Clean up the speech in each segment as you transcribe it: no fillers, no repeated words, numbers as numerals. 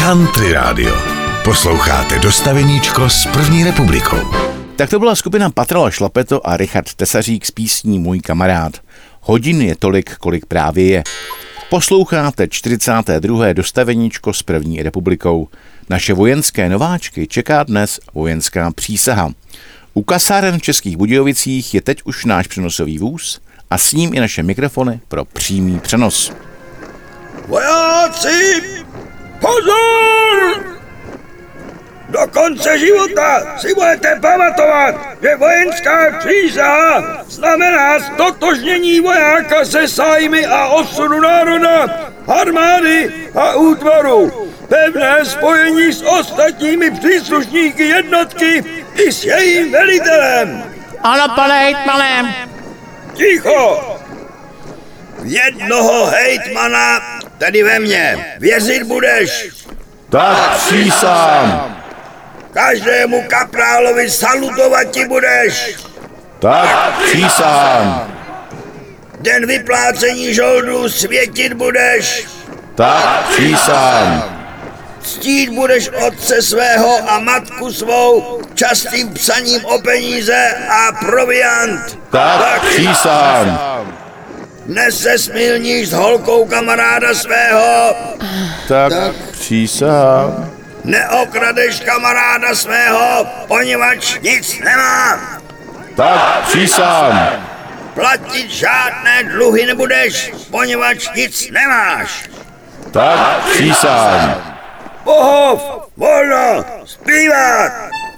Country Radio. Posloucháte Dostaveníčko s první republikou. Tak to byla skupina Patrala Šlapeto a Richard Tesařík s písní Můj kamarád. Hodin je tolik, kolik právě je. Posloucháte 42. Dostaveníčko s první republikou. Naše vojenské nováčky čeká dnes vojenská přísaha. U kasáren v Českých Budějovicích je teď už náš přenosový vůz a s ním i naše mikrofony pro přímý přenos. Vojáci, pozor! Do konce života si budete pamatovat, že vojenská přísaha znamená ztotožnění vojáka se zájmy a osudu národa, armády a útvaru, pevné spojení s ostatními příslušníky jednotky i s jejím velitelem. Ano, pane hejtmane. Ticho! Jednoho hejtmana, tedy ve mně, věřit budeš. Tak přísám. Každému kaprálovi salutovat ti budeš. Tak přísám. Den vyplácení žoldů světit budeš. Tak přísám. Ctít budeš otce svého a matku svou častým psaním o peníze a proviant. Tak přísám. Dnes se smilníš s holkou kamaráda svého. Tak přísám. Neokradeš kamaráda svého, poněvadž nic nemá. Tak přísám. Platit žádné dluhy nebudeš, poněvadž nic nemáš. Tak přísám. Pohov, volno, zpívat.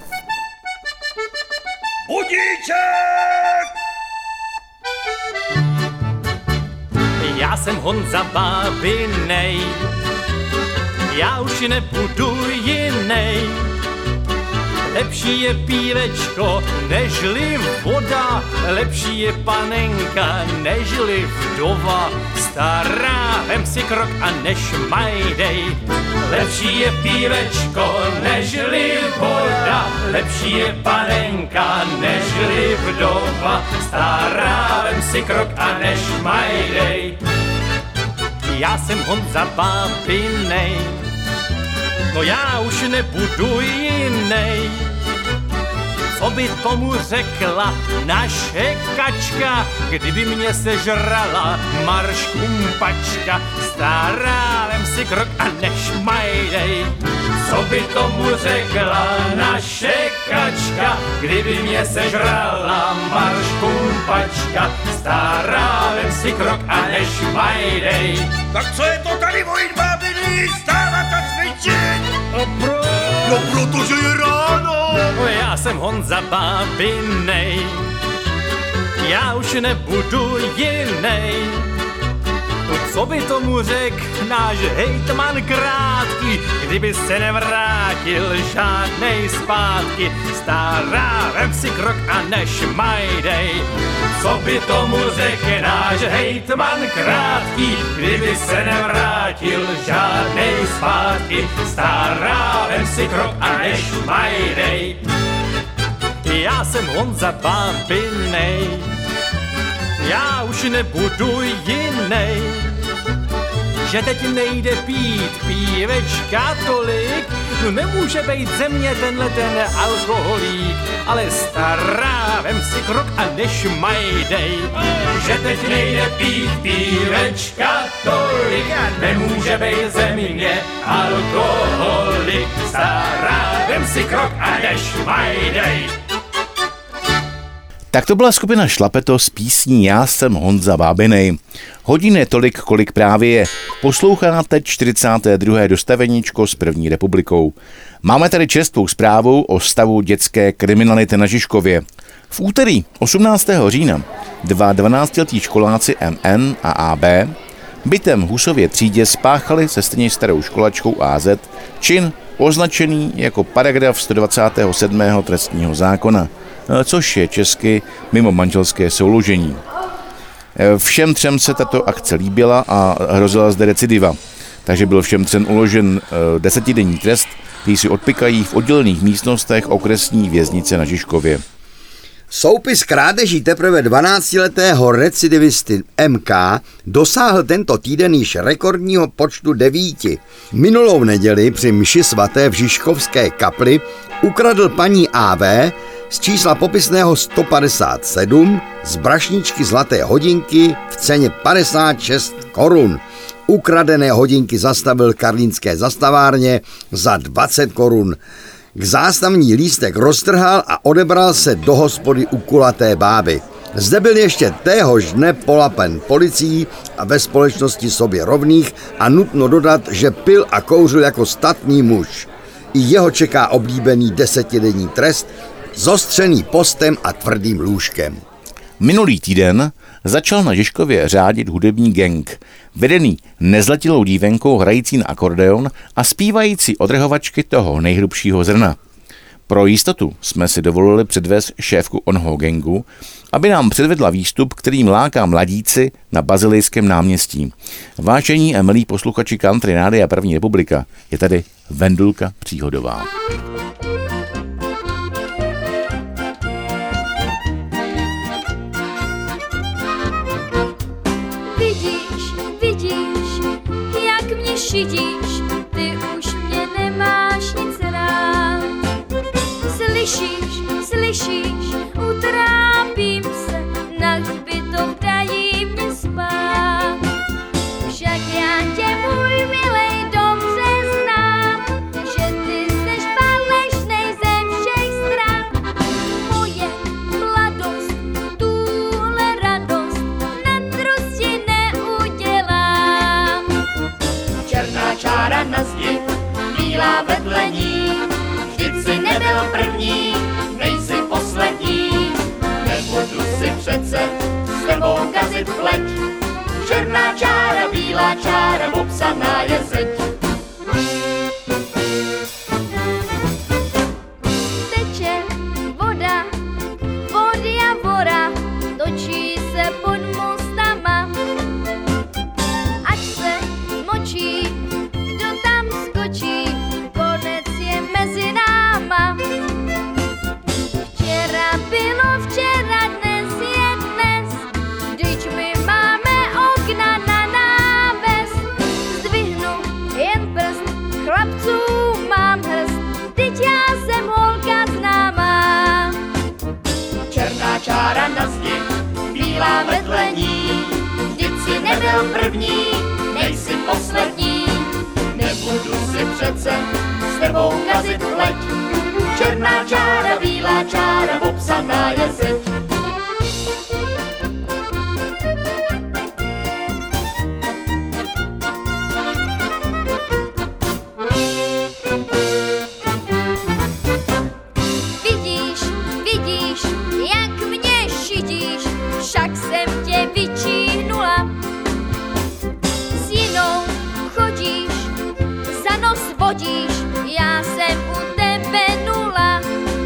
Budíček! Já jsem Honza Babinej, já už nebudu jinej. Lepší je pívečko, nežli voda, lepší je panenka, nežli vdova. Stará, vem si krok a nešmajdej. Lepší je pívečko, nežli voda, lepší je panenka, nežli vdova. Stará, vem si krok a nešmajdej. Já jsem Honza Babinej, no já už nebudu jinej. Co by tomu řekla naše kačka, kdyby mě sežrala marš kumpačka? Stará, vem si krok a nešmajdej. Co by tomu řekla naše kačka, kdyby mě sežrala marš kumpačka? Stará, vem si krok a nešmajdej. Tak co je to tady vojit Babinej, stávat a cvičit? A proč? No protože je ráno. Já jsem Honza Babinej, já už nebudu jinej. Co by tomu řekl náš hejtman Krátký, kdyby se nevrátil žádnej zpátky? Stará, vem si krok a nešmajdej. Co by tomu řekl náš hejtman Krátký, kdyby se nevrátil žádnej zpátky? Stará, vem si krok a nešmajdej. Já jsem Honza Babinej, já už nebudu jinej. Že teď nejde pít pívečka tolik, no nemůže být ze mě tenhle ten alkoholík. Ale stará, vem si krok a nešmajdej. Že teď nejde pít pívečka tolik, nemůže být ze mě alkoholik. Stará, vem si krok a nešmajdej. Tak to byla skupina Šlapeto s písní Já jsem Honza Babinej. Hodin je tolik, kolik právě je. Posloucháte 42. Dostaveníčko s první republikou. Máme tady čerstvou zprávu o stavu dětské kriminality na Žižkově. V úterý 18. října dva 12letí školáci MN a AB bytem v Husově třídě spáchali se stejně starou školačkou AZ čin označený jako paragraf 127. trestního zákona, což je česky mimo manželské souložení. Všem třem se tato akce líbila a hrozila zde recidiva, takže byl všem třem uložen 10denní trest, který si odpykají v oddělených místnostech okresní věznice na Žižkově. Soupis krádeží teprve 12letého recidivisty MK dosáhl tento týden již rekordního počtu 9. Minulou neděli při mši svaté v Žižkovské kapli ukradl paní AV z čísla popisného 157 z brašničky zlaté hodinky v ceně 56 korun. Ukradené hodinky zastavil karlínské zastavárně za 20 korun. K zástavní lístek roztrhal a odebral se do hospody u kulaté báby. Zde byl ještě téhož dne polapen policií a ve společnosti sobě rovných a nutno dodat, že pil a kouřil jako statný muž. I jeho čeká oblíbený 10denní trest, zostřený postem a tvrdým lůžkem. Minulý týden začal na Žižkově řádit hudební gang, vedený nezletilou dívenkou hrající na akordeon a zpívající odrhovačky toho nejhrubšího zrna. Pro jistotu jsme si dovolili předvést šéfku onoho gangu, aby nám předvedla výstup, kterým láká mladíci na Bazilijském náměstí. Vážení a milí posluchači Country Rádia První republika, je tady Vendulka Příhodová. Šidíš, ty už mě nemáš nic rád. Slyšíš, utrápím se, na hřbitov dají mě spát. Však já tě, můj milej, dobře znám, že ty seš falešnej ze všech stran. Moje mladost, tuhle radost, na drusti neudělám. Černá čára na zdi, bílá vedle ní, vždyť si nebyl první, nejsi poslední. Nebudu si přece s tebou kazit pleť, černá čára, bílá čára, popsaná je zeď. Teče voda, vora, točí se pod mostama. Ať se močí, kdo tam skočí, konec je mezi náma. Včera bylo včera, dnes je dnes, vždyť my máme okna na náves. Zdvihnu jen prst, chlapců mám hrst, vždyť já jsem holka známá. Černá čára na zdi, bílá vedle ní, vždyť si nebyl první, nejsi poslední. Nebudu si přece s tebou kazit pleť, černá čára, bílá čára, popsaná je zeď. Vidíš, jak mě šidíš, však jsem tě vyčíhnula. S jinou chodíš, za nos vodíš, já jsem u tebe nula.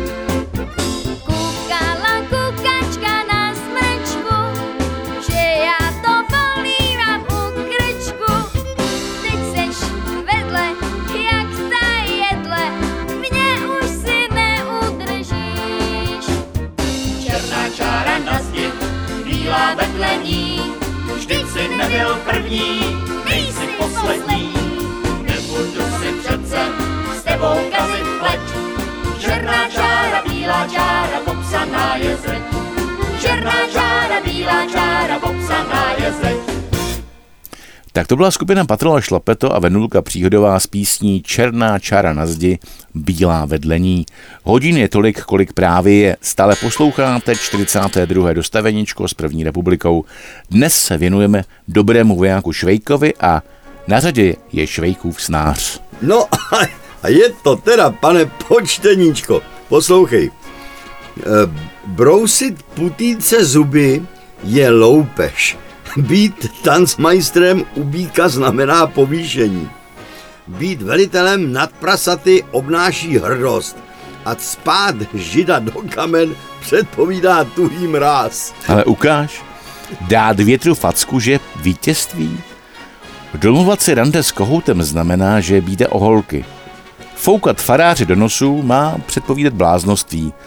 Koukala kukačka na smrčku, že já to volívám u krčku. Teď seš vedle, jak ta jedle, mě už si neudržíš. Černá čára na zdi, bílá vedle ní, vždyť si nebyl první, nejsi poslední. Nebudu si přece s tebou kazit pleť, černá čára, bílá čára, popsaná je zeď. Černá čára, bílá čára, popsaná je zeď. Tak to byla skupina Patrola Šlapeto a Vendulka Příhodová s písní Černá čára na zdi, bílá vedle ní. Hodin je tolik, kolik právě je. Stále posloucháte 42. dostaveníčko s První republikou. Dnes se věnujeme dobrému vojáku Švejkovi a na řadě je Švejkův snář. No a je to teda, pane počteníčko, poslouchej. Brousit putýce zuby je loupež. Být tancmajstrem u býka znamená povýšení. Být velitelem nad prasaty obnáší hrdost a cpát žida do kamen předpovídá tuhý mráz. Ale ukáž, dát větru facku, že vítězství? Domluvat si rande s kohoutem znamená, že jde o holky. Foukat faráři do nosu má předpovídat bláznoství.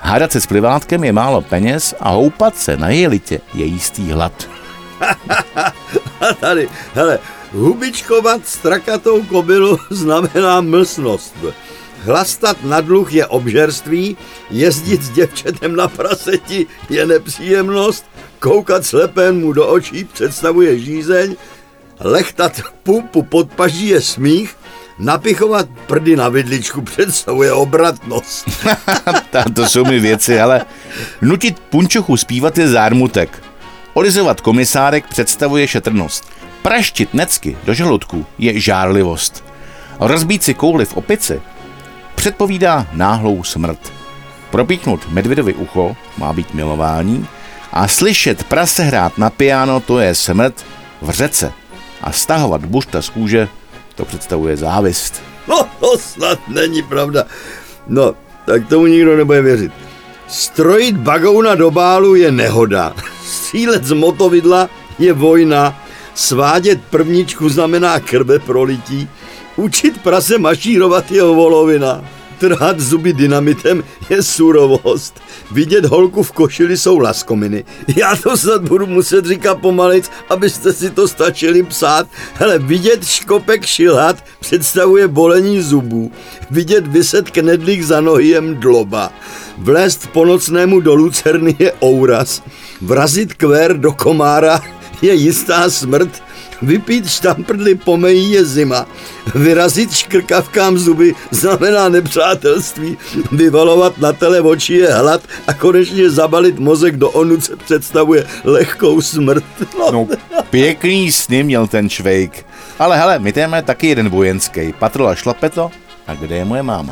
Hádat se s plivátkem je málo peněz a houpat se na jelitě je jistý hlad. A tady, hele, hubičkovat strakatou kobylu znamená mlsnost. Chlastat na dluh je obžerství, jezdit s děvčetem na praseti je nepříjemnost, koukat slepému do očí představuje žízeň, lechtat pumpu pod paží je smích, napichovat prdy na vidličku představuje obratnost. To jsou mi věci, ale nutit punčochu zpívat je zármutek. Olizovat komisárek představuje šetrnost. Praštit necky do žaludku je žárlivost. Rozbít si kouli v opici předpovídá náhlou smrt. Propíchnout medvědovi ucho má být milování a slyšet prase hrát na piano to je smrt v řece. A stahovat bušta z kůže to představuje závist. No, to snad není pravda. No, tak tomu nikdo nebude věřit. Strojit bagouna do bálu je nehoda. Střílet z motovidla je vojna. Svádět prvničku znamená krve prolití. Učit prase mašírovat je volovina. Trhat zuby dynamitem je surovost. Vidět holku v košili jsou laskominy. Já to snad budu muset říkat pomalejc, abyste si to stačili psát. Hele, vidět škopek šilhat představuje bolení zubů. Vidět vyset knedlík za nohy je mdloba. Vlézt po nocnému do lucerny je ouraz. Vrazit kvér do komára je jistá smrt. Vypít štamprdly pomejí je zima. Vyrazit škrkavkám zuby znamená nepřátelství. Vyvalovat na tele oči je hlad a konečně zabalit mozek do onuce představuje lehkou smrt. No, pěkný sny měl ten Švejk. Ale hele, my máme taky jeden vojenský. Patrola Šlapeto. A kde je moje máma?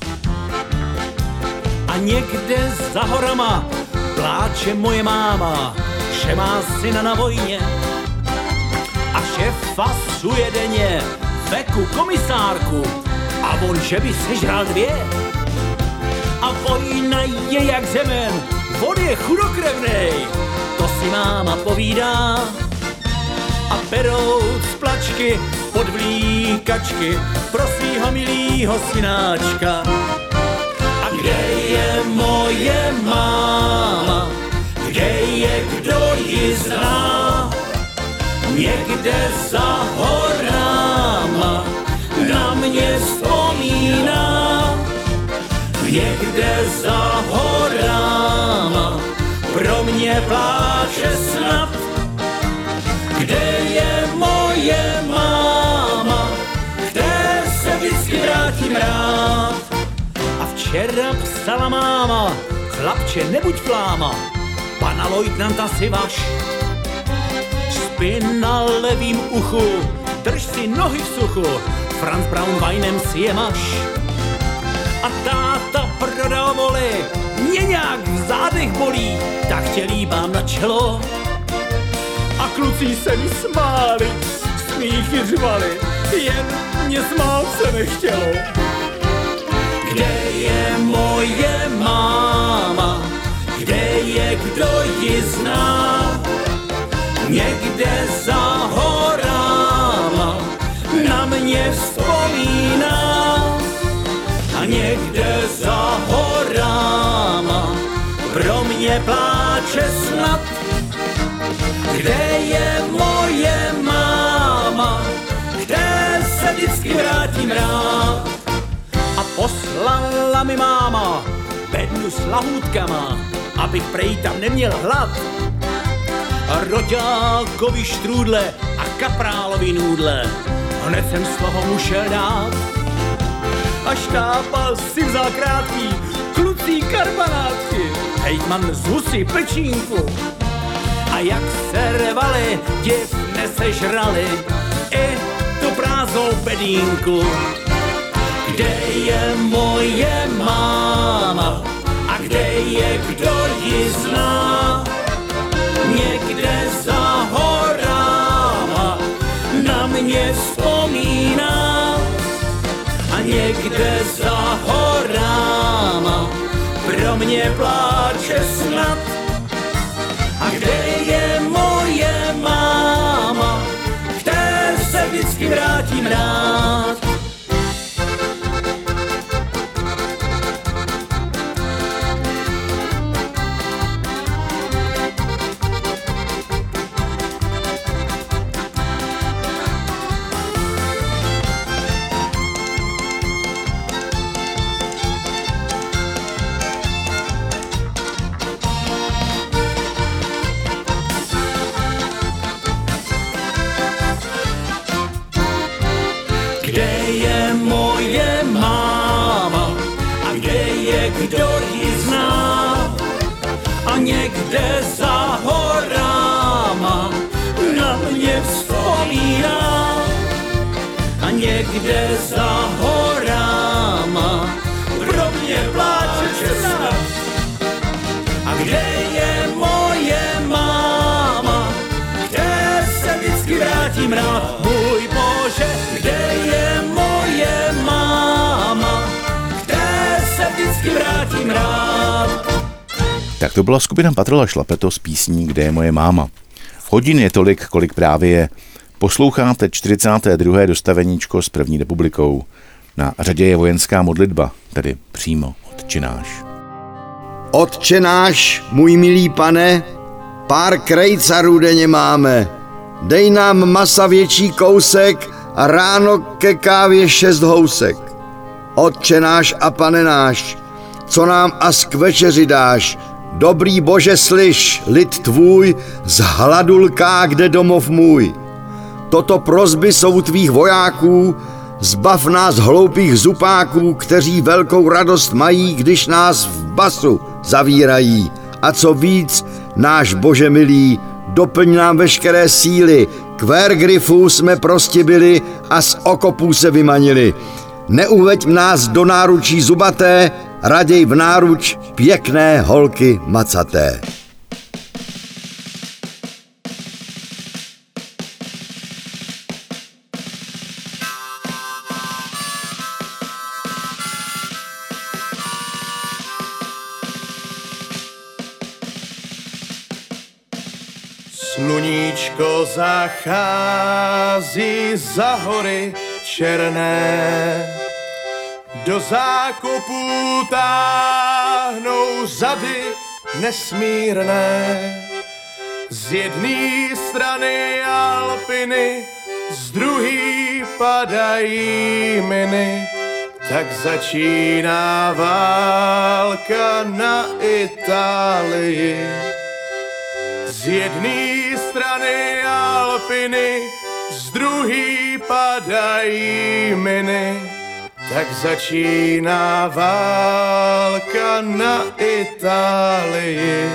A někde za horama pláče moje máma, že má syna na vojně. A šéf fasuje denně veku komisárku a on, že by sežral 2. A vojna je jak zemen, on je chudokrevnej, to si máma povídá. A berou z plačky podvlíkačky pro svýho milýho synáčka. A kde je moje máma, kde je, kdo ji zná? Někde za horama na mě vzpomíná. Někde za horama pro mě pláče snad. Kde je moje máma, které se vždycky vrátím rád. A včera psala máma, chlapče, nebuď fláma, pana lojtnanta si vaš. Spí na levým uchu, drž si nohy v suchu, Franz Braun Weinem si je maš. A táta prodal voli, mě nějak v zádech bolí, tak tě líbám na čelo. A kluci se mi smáli, smíchy řvali, jen mě smát se nechtělo. Kde je moje máma, kde je, kdo ji zná? Někde za horama na mě vzpomíná. A někde za horama pro mě pláče snad. Kde je moje máma, kde se vždycky vrátím rád. A poslala mi máma bednu s lahůdkama, abych prej tam neměl hlad. A roďákovi štrůdle a kaprálovi nůdle, hned jsem z toho musel dát. A štápal si vzal krátký klucí karbanátky, hejtman z husy pečínku. A jak se rvali, div nesežrali i tu prázdnou bedínku. Kde je moje máma a kde je, kdo ji zná? Někde za horama na mě vzpomíná. A někde za horama pro mě pláče snad. A kde je moje máma, které se vždycky vrátím rád. je moje máma a kde je, kdo ji zná. A někde za horama na mě vzpomíná. A někde za horama pro mě pláče snad. A kde je moje máma, kde se vždycky vrátím rád. Můj Bože, kde je moje máma, kde se vždycky vrátím rád. Tak to byla skupina Patrola Šlapeto s písní Kde je moje máma. Hodin je tolik, kolik právě je. Posloucháte 42. dostaveníčko s první republikou. Na řadě je vojenská modlitba, tedy přímo Otče náš. Otče náš, můj milý pane, pár krejcarů denně máme. Dej nám masa větší kousek a ráno ke kávě 6 housek. Otče náš a pane náš, co nám as k večeři dáš, dobrý Bože slyš, lid tvůj z hladu lká, kde domov můj. Toto prosby jsou tvých vojáků, zbav nás hloupých zupáků, kteří velkou radost mají, když nás v basu zavírají. A co víc, náš Bože milý, doplň nám veškeré síly, k Vergrifu jsme prostě byli a z okopů se vymanili. Neuveď nás do náručí zubaté, raději v náruč pěkné holky macaté. Sluníčko zachází za hory černé, do zákopů táhnou zady nesmírné. Z jedné strany Alpiny, z druhé padají miny, tak začíná válka na Itálii. Z jedné strany Alpiny, z druhé padají miny, tak začíná válka na Itálii.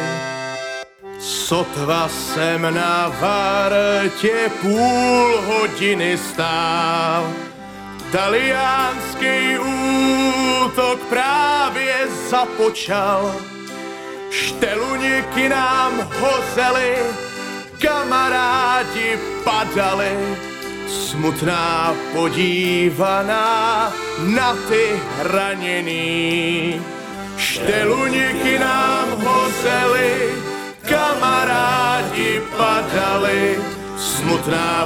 Sotva jsem na vartě půl hodiny stál, taliánský útok právě započal. Šteluníky nám hozeli, kamarádi padali, smutná podívaná na ty raněný. Šteluníky nám hozeli, kamarádi padali, smutná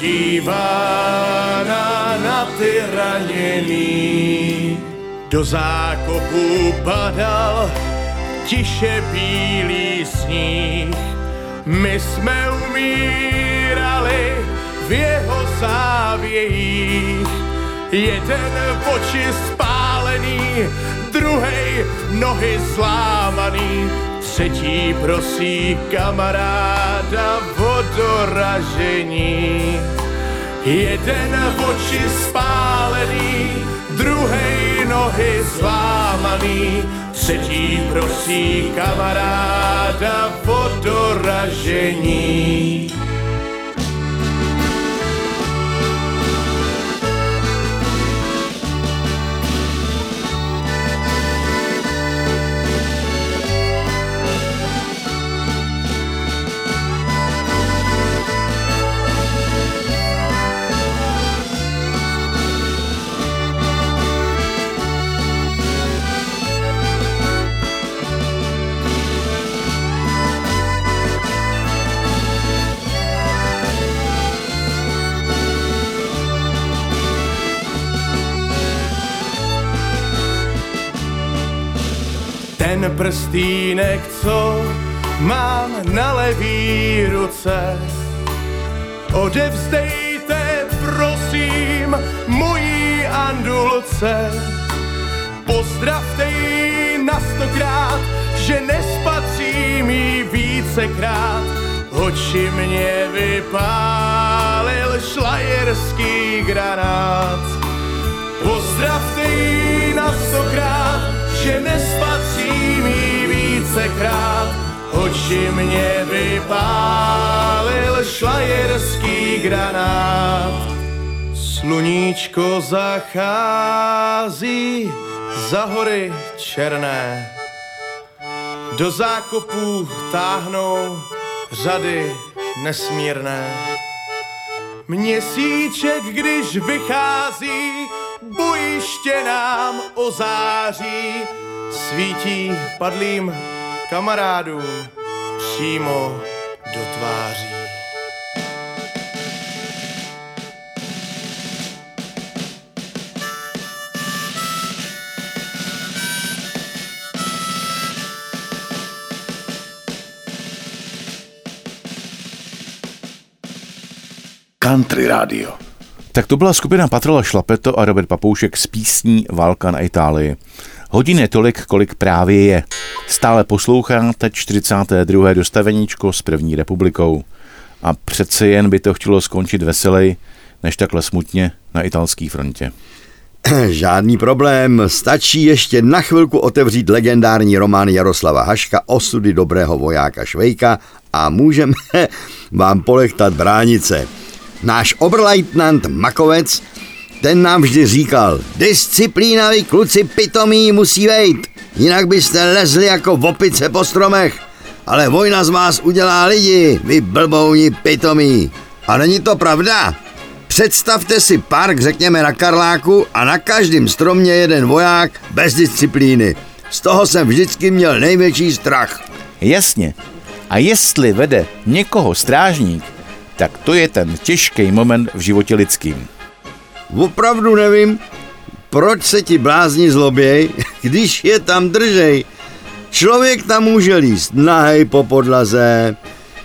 podívaná na ty raněný. Do zákopu padal tiše bílý sníh, my jsme umírali v jeho závějích. Jeden oči spálený, druhej nohy zlámaný, třetí prosí kamaráda o doražení. Jeden oči spálený, druhej nohy zlámaný, třetí prosí kamaráda o doražení. Ten prstýnek, co mám na levý ruce, odevzdejte prosím mojí Andulce. Pozdravte ji na 100krát, že nespatřím jí vícekrát. Oči mě vypálil šlajerský granát. Pozdravte ji na 100krát, že nespatří mi vícekrát. Oči mě vypálil šlajerský granát. Sluníčko zachází za hory černé. Do zákopů táhnou řady nesmírné. Měsíček, když vychází, bojiště nám ozáří. Svítí padlým kamarádům přímo do tváří. Country Radio. Tak to byla skupina Patrola Šlapeto a Robert Papoušek s písní Válka na Itálii. Hodin je tolik, kolik právě je. Stále posloucháte 42. dostaveníčko s první republikou. A přece jen by to chtělo skončit veselej, než takhle smutně na italské frontě. Žádný problém, stačí ještě na chvilku otevřít legendární román Jaroslava Haška Osudy dobrého vojáka Švejka a můžeme vám polechtat bránice. Náš oberleutnant Makovec, ten nám vždy říkal, disciplína, vy kluci pitomí musí vejít, jinak byste lezli jako opice po stromech, ale vojna z vás udělá lidi, vy blbouni pitomí. A není to pravda? Představte si park, řekněme na Karláku, a na každém stromě jeden voják bez disciplíny. Z toho jsem vždycky měl největší strach. Jasně. A jestli vede někoho strážník, tak to je ten těžký moment v životě lidským. Opravdu nevím, proč se ti blázni zloběj, když je tam držej. Člověk tam může líst nahej po podlaze,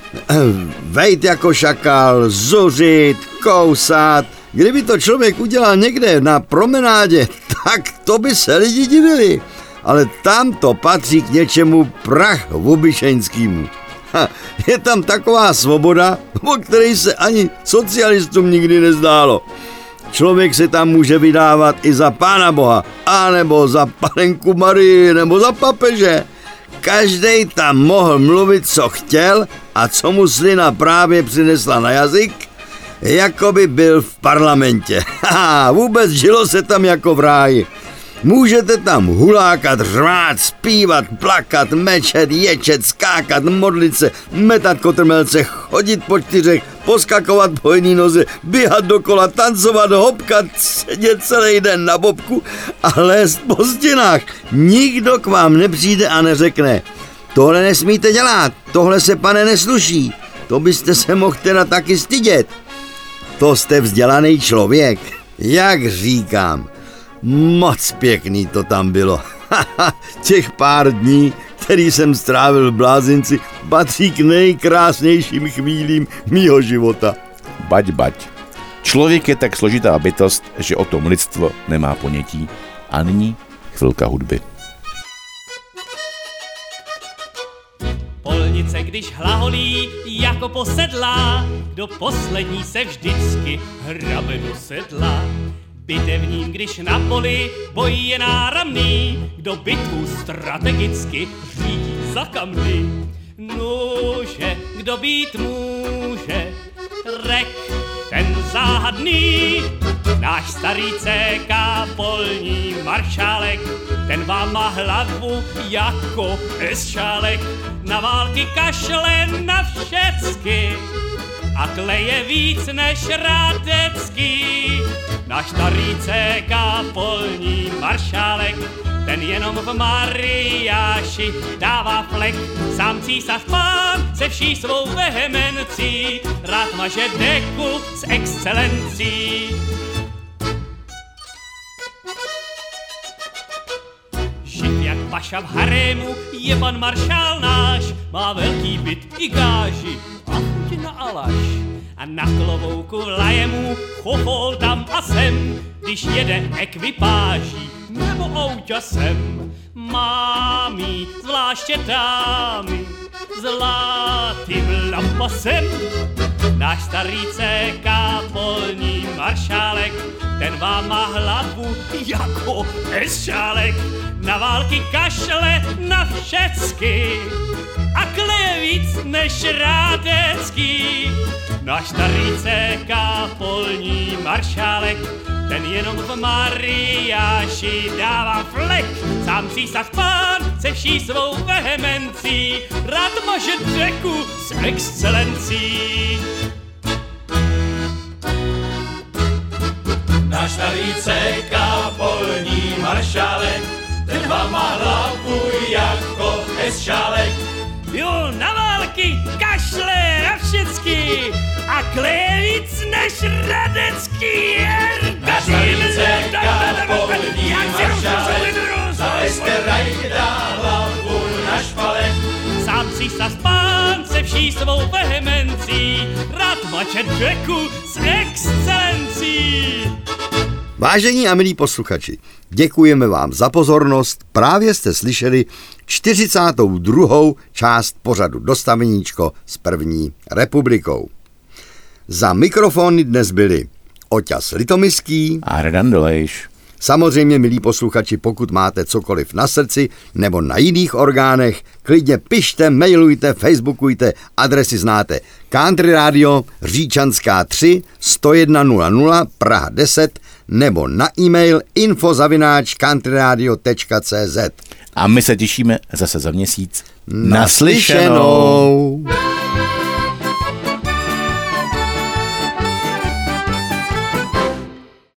vejt jako šakal, zuřit, kousat. Kdyby to člověk udělal někde na promenádě, tak to by se lidi divili. Ale tam to patří k něčemu prach obyčejnskému. Je tam taková svoboda, o které se ani socialistům nikdy nezdálo. Člověk se tam může vydávat i za Pána Boha, anebo za Panenku Marii, nebo za papeže. Každej tam mohl mluvit, co chtěl a co mu slina právě přinesla na jazyk, jako by byl v parlamentě. Vůbec žilo se tam jako v ráji. Můžete tam hulákat, řvát, zpívat, plakat, mečet, ječet, skákat, modlit se, metat kotrmelce, chodit po čtyřech, poskakovat po jedné noze, běhat dokola, tancovat, hopkat, sedět celý den na bobku a lézt po stěnách. Nikdo k vám nepřijde a neřekne, tohle nesmíte dělat, tohle se, pane, nesluší, to byste se mohl teda taky stydět. To jste vzdělaný člověk, jak říkám. Moc pěkný to tam bylo. Těch pár dní, který jsem strávil v Blázinci, patří k nejkrásnějším chvílím mýho života. Bať. Člověk je tak složitá bytost, že o tom lidstvo nemá ponětí. A nyní chvilka hudby. Polnice, když hlaholí jako posedlá, do poslední se vždycky hrabe do sedla. Bitevník, když na poli boj je náramný, kdo bitvu strategicky řídí za kamny. Nuže, kdo být může, rek ten záhadný, náš starý CK polní maršálek, ten vám má hlavu jako esšálek, na války kašle na všecky a kleje víc než Radecký. Náš starý CK polní maršálek, ten jenom v Mariáši dává flek. Sám císař pán se vší svou vehemencí rád maže deku s excelencí. Živ jak paša v harému je pan maršál náš, má velký byt i gáži a chuť na aláš. A na klovouku lajemu chochol tam a sem, když jede ekvipáží nebo ouťasem. Má mít zvláště dámy zlatým lampasem. Náš starý CK polní maršálek, ten vám má hlavu jako esšálek. Na války kašle na všecky a kleje víc než Rádecký. Náš starý CK polní maršálek, ten jenom v Mariáši dává flek. Sám císař pán se vší svou vehemencí rád maže řeku s excelencí. Náš starý CK polní maršálek, ten vám má hlavu jako esšálek. Jo, na války kašle na všecky a kleje víc než Radecký. Náš starý CK polní maršálek, zalezte rajda hlavu na špalek. Sám císař pán se vší svou vehemencí rád mače řeku s excelencí. Vážení a milí posluchači, děkujeme vám za pozornost. Právě jste slyšeli 42. část pořadu Dostaveníčko s první republikou. Za mikrofony dnes byli Oťas Litomyský a Radan Dolejš. Samozřejmě, milí posluchači, pokud máte cokoliv na srdci nebo na jiných orgánech, klidně pište, mailujte, facebookujte, adresy znáte. Country Radio Říčanská 3 101 00 Praha 10 nebo na e-mail info@countryradio.cz. A my se těšíme zase za měsíc. Naslyšenou.